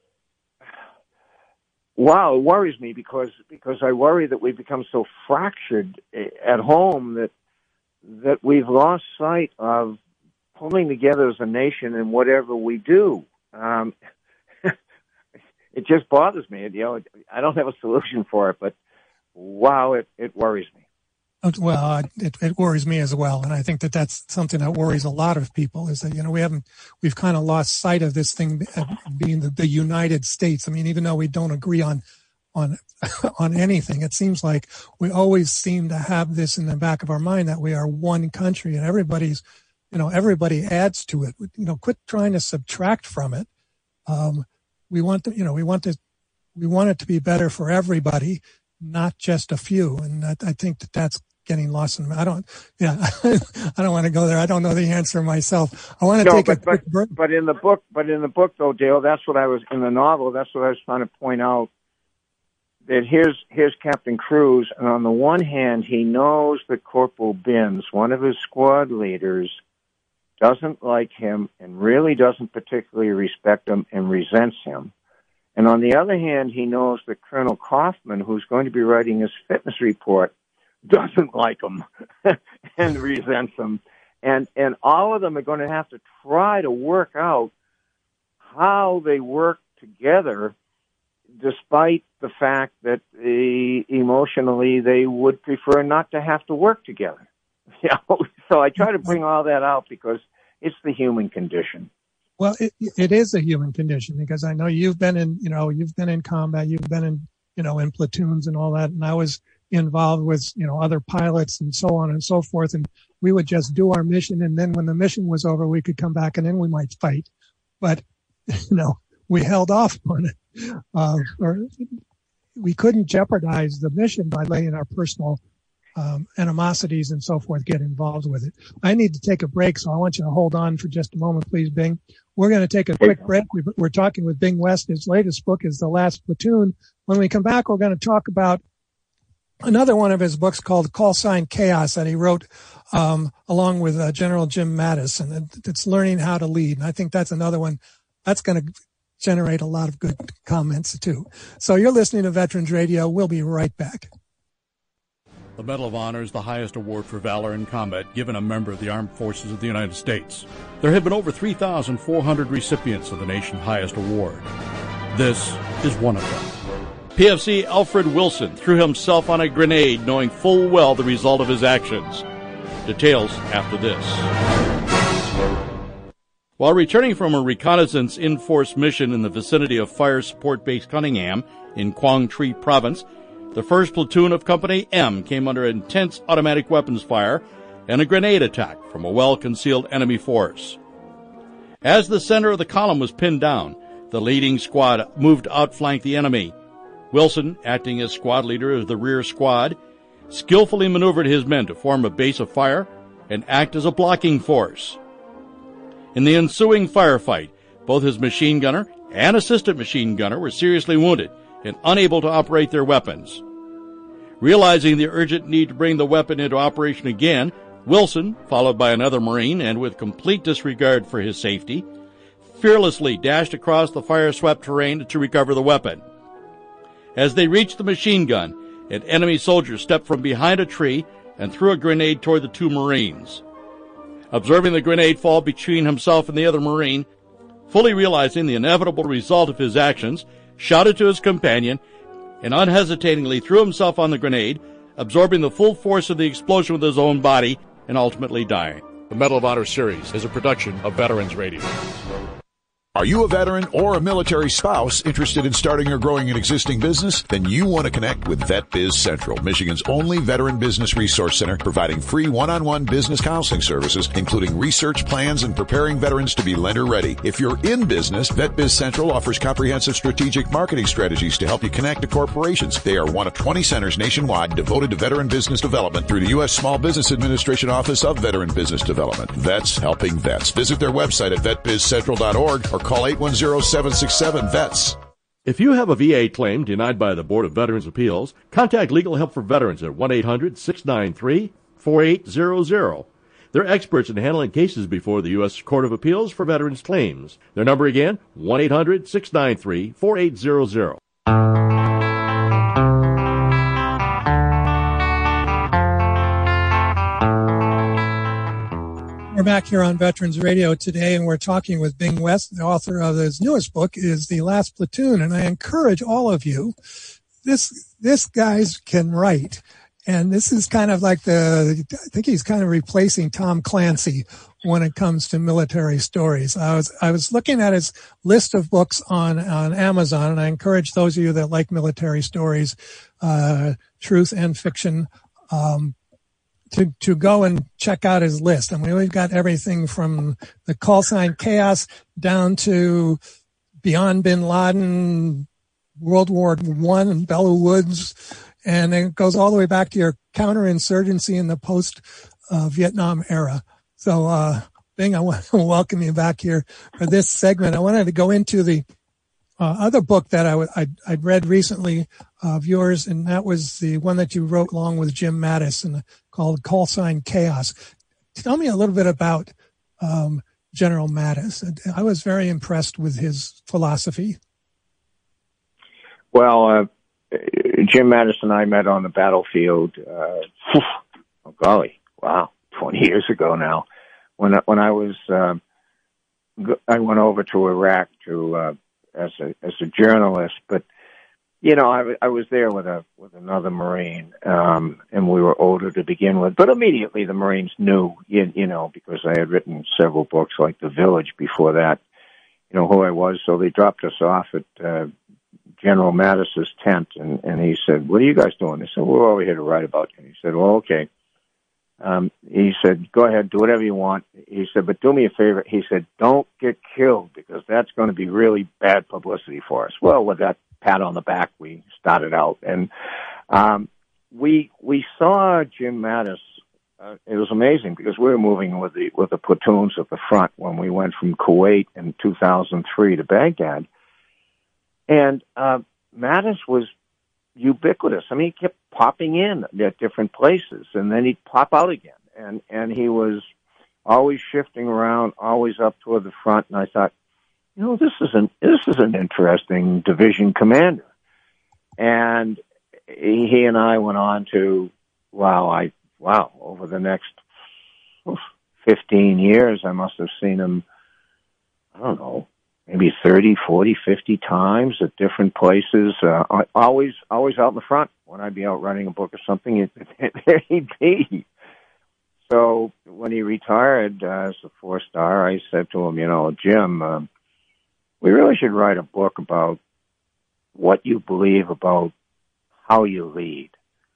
wow, it worries me because because I worry that we've become so fractured at home that that we've lost sight of pulling together as a nation in whatever we do. Um, it just bothers me. You know, I don't have a solution for it, but wow, it, it worries me. Well, it, it worries me as well, and I think that that's something that worries a lot of people. Is that, you know, we haven't, we've kind of lost sight of this thing being the, the United States. I mean, even though we don't agree on on on anything, it seems like we always seem to have this in the back of our mind that we are one country, and everybody's, you know, everybody adds to it. You know, quit trying to subtract from it. Um, we want to, you know, we want to, we want it to be better for everybody, not just a few, and I, I think that that's getting lost in, I don't, yeah, I don't want to go there. I don't know the answer myself. I want to no, take but, a quick but, break. But in the book, but in the book though, Dale, that's what I was, in the novel, that's what I was trying to point out, that here's, here's Captain Cruz, and on the one hand, he knows that Corporal Binns, one of his squad leaders, doesn't like him and really doesn't particularly respect him and resents him. And on the other hand, he knows that Colonel Kaufman, who's going to be writing his fitness report, doesn't like him and resents him. And, and all of them are going to have to try to work out how they work together, despite the fact that uh, emotionally they would prefer not to have to work together. You know? So I try to bring all that out because It's the human condition. Well, it, it is a human condition, because I know you've been in, you know, you've been in combat, you've been in, you know, in platoons and all that. And I was involved with, you know, other pilots and so on and so forth. And we would just do our mission. And then when the mission was over, we could come back and then we might fight. But, you know, we held off on it. Uh, or we couldn't jeopardize the mission by letting our personal um, animosities and so forth get involved with it. I need to take a break, so I want you to hold on for just a moment, please, Bing. We're going to take a quick break. We're talking with Bing West. His latest book is The Last Platoon. When we come back, we're going to talk about another one of his books called Call Sign Chaos that he wrote um, along with uh, General Jim Mattis, and it's learning how to lead. And I think that's another one that's going to generate a lot of good comments too. So you're listening to Veterans Radio. We'll be right back. The Medal of Honor is the highest award for valor in combat given a member of the Armed Forces of the United States. There have been over three thousand four hundred recipients of the nation's highest award. This is one of them. P F C Alfred Wilson threw himself on a grenade knowing full well the result of his actions. Details after this. While returning from a reconnaissance in-force mission in the vicinity of Fire Support Base Cunningham in Quang Tri Province, the first platoon of Company M came under intense automatic weapons fire and a grenade attack from a well-concealed enemy force. As the center of the column was pinned down, the leading squad moved to outflank the enemy. Wilson, acting as squad leader of the rear squad, skillfully maneuvered his men to form a base of fire and act as a blocking force. In the ensuing firefight, both his machine gunner and assistant machine gunner were seriously wounded and unable to operate their weapons. Realizing the urgent need to bring the weapon into operation again, Wilson, followed by another Marine and with complete disregard for his safety, fearlessly dashed across the fire-swept terrain to recover the weapon. As they reached the machine gun, an enemy soldier stepped from behind a tree and threw a grenade toward the two Marines. Observing the grenade fall between himself and the other Marine, fully realizing the inevitable result of his actions, shouted to his companion, and unhesitatingly threw himself on the grenade, absorbing the full force of the explosion with his own body and ultimately dying. The Medal of Honor series is a production of Veterans Radio. Are you a veteran or a military spouse interested in starting or growing an existing business? Then you want to connect with VetBiz Central, Michigan's only veteran business resource center, providing free one-on-one business counseling services, including research plans and preparing veterans to be lender ready. If you're in business, VetBiz Central offers comprehensive strategic marketing strategies to help you connect to corporations. They are one of twenty centers nationwide devoted to veteran business development through the U S Small Business Administration Office of Veteran Business Development. Vets helping vets. Visit their website at vet biz central dot org or call eight one zero, seven six seven, V E T S. If you have a V A claim denied by the Board of Veterans' Appeals, contact Legal Help for Veterans at one eight hundred, six nine three, four eight zero zero. They're experts in handling cases before the U S Court of Appeals for Veterans Claims. Their number again, one eight hundred, six nine three, four eight zero zero. We're back here on Veterans Radio today, and we're talking with Bing West. The author of his newest book is The Last Platoon, and I encourage all of you, this this guys can write, and this is kind of like the, I think he's kind of replacing Tom Clancy when it comes to military stories. I was I was looking at his list of books on, on Amazon, and I encourage those of you that like military stories, uh, truth and fiction, um, to, to go and check out his list. I mean, we've got everything from the Call Sign Chaos down to Beyond Bin Laden, World War One, and Belleau Woods. And it goes all the way back to your counterinsurgency in the post-Vietnam uh, era. So, uh, Bing, I want to welcome you back here for this segment. I wanted to go into the uh, other book that I w- I'd, I'd read recently of yours, and that was the one that you wrote along with Jim Mattis, and called Call Sign Chaos. Tell me a little bit about um, General Mattis. I was very impressed with his philosophy. Well, uh, Jim Mattis and I met on the battlefield, uh, oh golly, wow, twenty years ago now. When I, when I was, uh, I went over to Iraq to uh, as a as a journalist, but you know, I, I was there with a with another Marine, um, and we were older to begin with. But immediately the Marines knew, you, you know, because I had written several books like The Village before that, you know, who I was. So they dropped us off at uh, General Mattis's tent, and, and he said, "What are you guys doing?" They said, "We're over here to write about you." He said, "Well, okay." Um, he said, "Go ahead, do whatever you want." He said, "But do me a favor." He said, "Don't get killed, because that's going to be really bad publicity for us." Well, with that pat on the back, we started out, and um, we we saw Jim Mattis. Uh, it was amazing because we were moving with the with the platoons at the front when we went from Kuwait in two thousand three to Baghdad, and uh, Mattis was ubiquitous. I mean, he kept popping in at different places, and then he'd pop out again, and and he was always shifting around, always up toward the front. And I thought, you know, this is an this is an interesting division commander. And he and I went on to, wow, I wow, over the next fifteen years, I must have seen him, I don't know, maybe thirty, forty, fifty times at different places, uh, always always out in the front. When I'd be out writing a book or something, there he'd be. So when he retired uh, as a four-star, I said to him, you know, "Jim, uh, we really should write a book about what you believe about how you lead."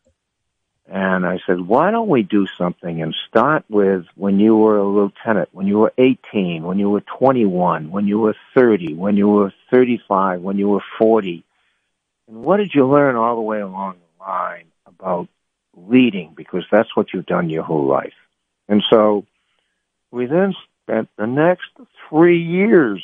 And I said, "Why don't we do something and start with when you were a lieutenant, when you were eighteen, when you were twenty-one, when you were thirty, when you were thirty-five, when you were forty. And what did you learn all the way along the line about leading? Because that's what you've done your whole life." And so we then spent the next three years,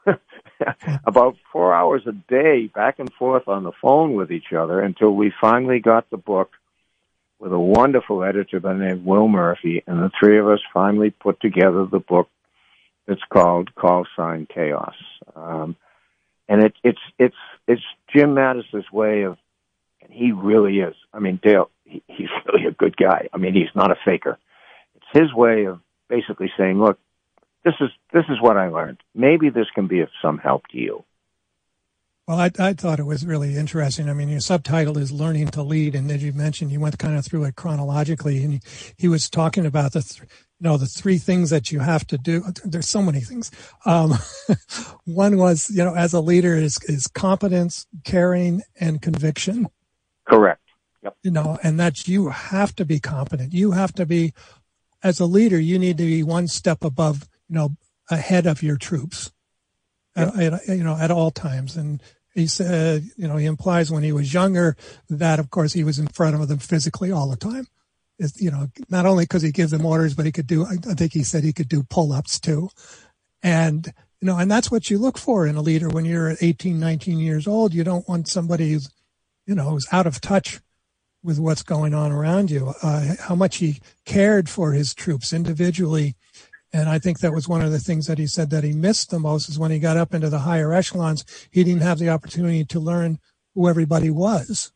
about four hours a day, back and forth on the phone with each other until we finally got the book with a wonderful editor by the name of Will Murphy, and the three of us finally put together the book that's called Call Sign Chaos. Um, and it, it's it's it's Jim Mattis's way of, and he really is. I mean, Dale, he, he's really a good guy. I mean, he's not a faker. It's his way of basically saying, "Look, this is this is what I learned. Maybe this can be of some help to you." Well, I, I thought it was really interesting. I mean, your subtitle is Learning to Lead, and as you mentioned, you went kind of through it chronologically, and he, he was talking about the, th- you know, the three things that you have to do. There's so many things. Um, one was, you know, as a leader is, is competence, caring, and conviction. Correct. Yep. You know, and that you have to be competent. You have to be, as a leader, you need to be one step above, you know, ahead of your troops, yep. at, at, you know, at all times. And he said, you know, he implies when he was younger that, of course, he was in front of them physically all the time. It's, you know, not only because he gives them orders, but he could do, I think he said he could do pull-ups too. And, you know, and that's what you look for in a leader when you're eighteen, nineteen years old. You don't want somebody who's, you know, who's out of touch with what's going on around you, uh, how much he cared for his troops individually. And I think that was one of the things that he said that he missed the most is when he got up into the higher echelons, he didn't have the opportunity to learn who everybody was.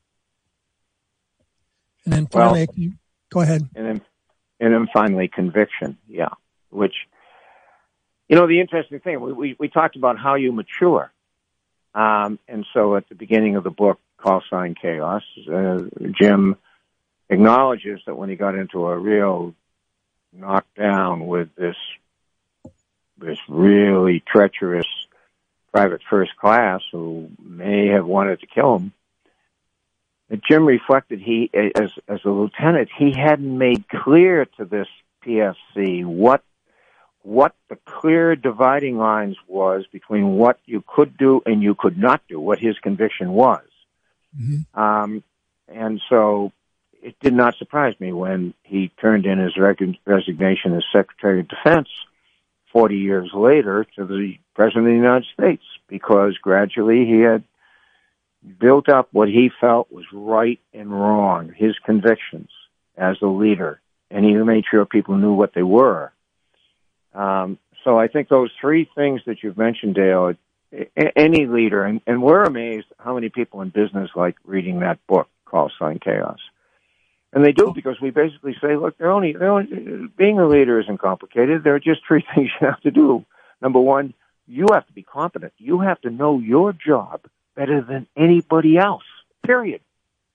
And then finally, well, go ahead. And then, and then finally, conviction. Yeah. Which, you know, the interesting thing, we, we, we talked about how you mature. Um, and so at the beginning of the book, Call Sign Chaos, uh, Jim acknowledges that when he got into a real knockdown with this this really treacherous private first class who may have wanted to kill him, that Jim reflected he, as as a lieutenant, he hadn't made clear to this P F C what what the clear dividing lines was between what you could do and you could not do, what his conviction was. Mm-hmm. Um, and so it did not surprise me when he turned in his reg- resignation as Secretary of Defense forty years later to the President of the United States, because gradually he had built up what he felt was right and wrong, his convictions as a leader, and he made sure people knew what they were. Um, so I think those three things that you've mentioned, Dale, any leader, and, and we're amazed how many people in business like reading that book, Call Sign Chaos. And they do, because we basically say, look, they're only, they're only, being a leader isn't complicated. There are just three things you have to do. Number one, you have to be competent. You have to know your job better than anybody else, period.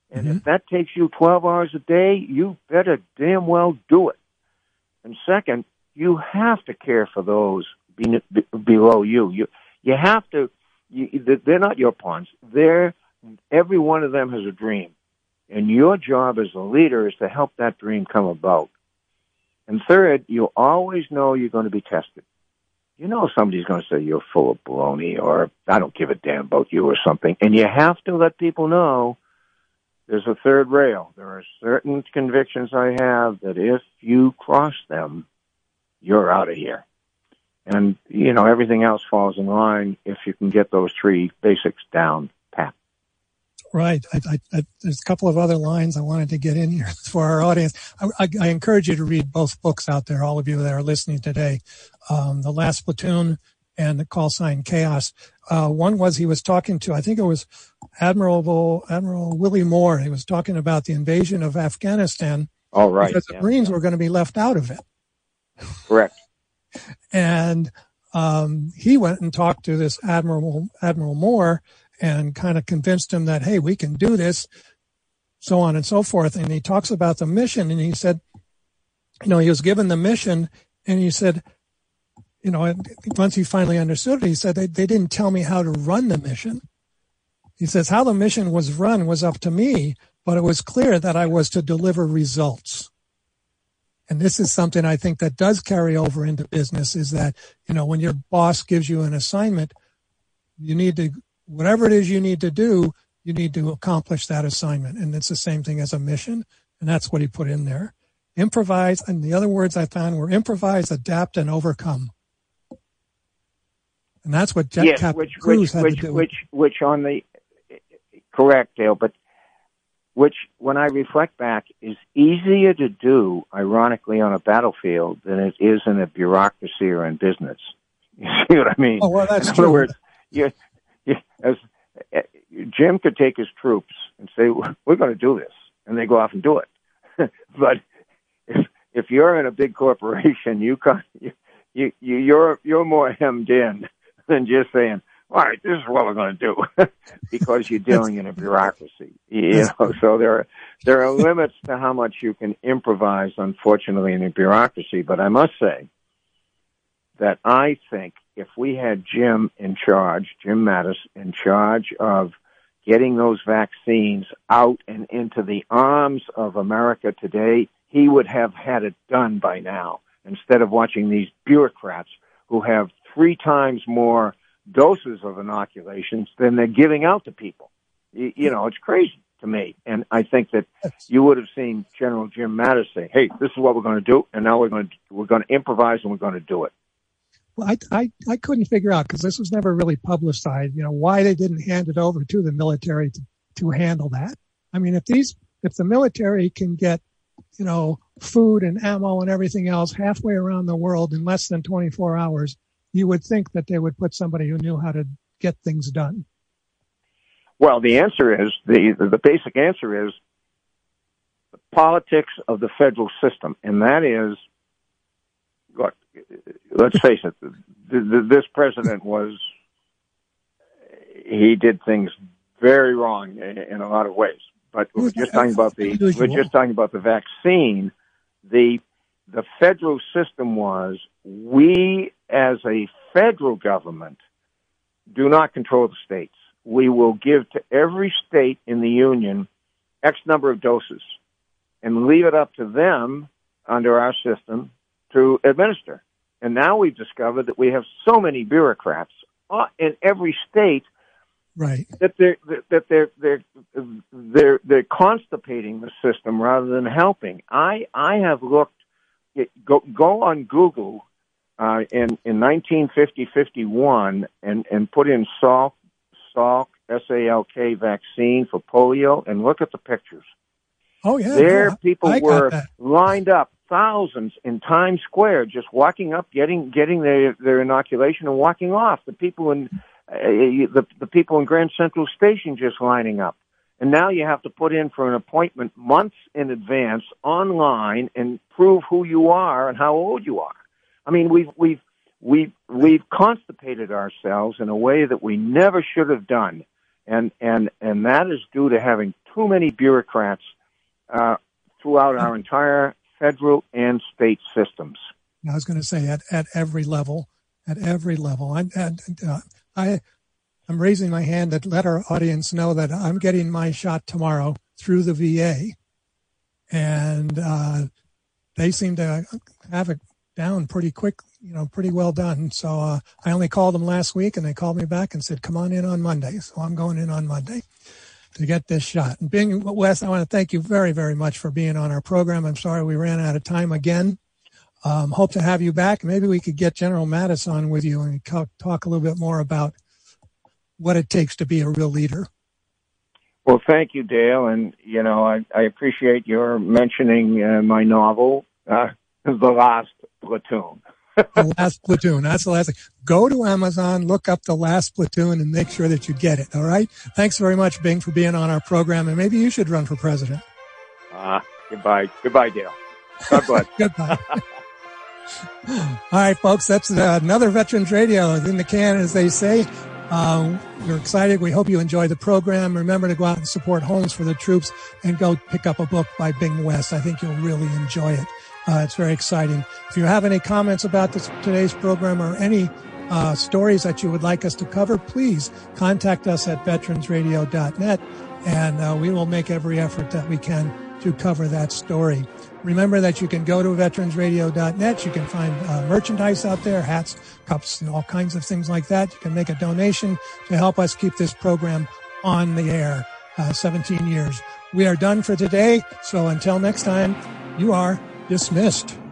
And Mm-hmm. if that takes you twelve hours a day, you better damn well do it. And second, you have to care for those be, be, below you. You you have to. You, they're not your pawns. They're every one of them has a dream, and your job as a leader is to help that dream come about. And third, you always know you're going to be tested. You know somebody's going to say you're full of baloney, or I don't give a damn about you, or something. And you have to let people know there's a third rail. There are certain convictions I have that if you cross them, you're out of here. And, you know, everything else falls in line if you can get those three basics down pat. Right. I, I, I, there's a couple of other lines I wanted to get in here for our audience. I, I, I encourage you to read both books out there, all of you that are listening today, um, The Last Platoon and The Call Sign Chaos. Uh, one was he was talking to, I think it was Admiral, Admiral Willie Moore. He was talking about the invasion of Afghanistan. All right. Because the yeah. Marines were going to be left out of it. Correct. And um, he went and talked to this Admiral Admiral Moore and kind of convinced him that, hey, we can do this, so on and so forth. And he talks about the mission, and he said, you know, he was given the mission, and he said, you know, once he finally understood it, he said, they, they didn't tell me how to run the mission. He says, how the mission was run was up to me, but it was clear that I was to deliver results. And this is something I think that does carry over into business, is that, you know, when your boss gives you an assignment, you need to, whatever it is you need to do, you need to accomplish that assignment. And it's the same thing as a mission. And that's what he put in there. Improvise. And the other words I found were improvise, adapt, and overcome. And that's what Jet yes, Captain which, Cruz which, had which, to do. Which, which on the, correct, Dale, but which, when I reflect back, is easier to do, ironically, on a battlefield than it is in a bureaucracy or in business. You see what I mean? Oh, well, that's in true. other words, you, you, as, uh, Jim could take his troops and say, we're going to do this, and they go off and do it. But if, if you're in a big corporation, you can't, you, you, you're, you're more hemmed in than just saying, all right, this is what we're going to do, because you're dealing in a bureaucracy. You know, so there are there are limits to how much you can improvise, unfortunately, in a bureaucracy. But I must say that I think if we had Jim in charge, Jim Mattis in charge of getting those vaccines out and into the arms of America today, he would have had it done by now, instead of watching these bureaucrats who have three times more doses of inoculations than they're giving out to people. You, you know, it's crazy to me. And I think that you would have seen General Jim Mattis say, hey, this is what we're going to do, and now we're going to we're going to improvise, and we're going to do it. Well, I, I, I couldn't figure out, because this was never really publicized, you know, why they didn't hand it over to the military to, to handle that. I mean, if these, if the military can get, you know, food and ammo and everything else halfway around the world in less than twenty-four hours, you would think that they would put somebody who knew how to get things done. Well, the answer is, the, the basic answer is the politics of the federal system. And that is, look, let's face it, the, the, this president was, he did things very wrong in, in a lot of ways. But we're just talking about the, we're just talking about the vaccine. The, the federal system was, we as a federal government do not control the states. We will give to every state in the union X number of doses and leave it up to them under our system to administer. And now we've discovered that we have so many bureaucrats in every state, right, that they're that they're they're they're they're constipating the system rather than helping. I I have looked. Go go on Google uh, in in nineteen fifty fifty-one and and put in Salk Salk S A L K vaccine for polio and look at the pictures. Oh yeah, there no, people I were that. lined up, thousands in Times Square, just walking up, getting getting their their inoculation and walking off. The people in uh, the the people in Grand Central Station just lining up. And now you have to put in for an appointment months in advance online and prove who you are and how old you are. I mean, we've we've we've we've constipated ourselves in a way that we never should have done, and and and that is due to having too many bureaucrats uh, throughout our entire federal and state systems. I was going to say at, at every level, at every level. I'm, at, uh, I, I'm raising my hand to let our audience know that I'm getting my shot tomorrow through the V A, and uh, they seem to have it down pretty quick, you know, pretty well done. So uh, I only called them last week, and they called me back and said, come on in on Monday. So I'm going in on Monday to get this shot. And Bing West, I want to thank you very, very much for being on our program. I'm sorry we ran out of time again. Um, hope to have you back. Maybe we could get General Mattis on with you and talk a little bit more about what it takes to be a real leader. Well, thank you, Dale. And, you know, I, I appreciate your mentioning uh, my novel, uh, The Last Platoon. The Last Platoon. That's the last thing. Go to Amazon, look up The Last Platoon, and make sure that you get it. All right. Thanks very much, Bing, for being on our program. And maybe you should run for president. Ah, uh, goodbye. Goodbye, Dale. God bless. Goodbye. All right, folks. That's uh, another Veterans Radio in the can, as they say. Uh, we're excited. We hope you enjoy the program. Remember to go out and support Homes for the Troops and go pick up a book by Bing West. I think you'll really enjoy it. Uh, it's very exciting. If you have any comments about this, today's program or any uh, stories that you would like us to cover, please contact us at veterans radio dot net, and uh, we will make every effort that we can to cover that story. Remember that you can go to veterans radio dot net. You can find uh, merchandise out there, hats, cups, and all kinds of things like that. You can make a donation to help us keep this program on the air. Uh, seventeen years. We are done for today. So until next time, you are dismissed.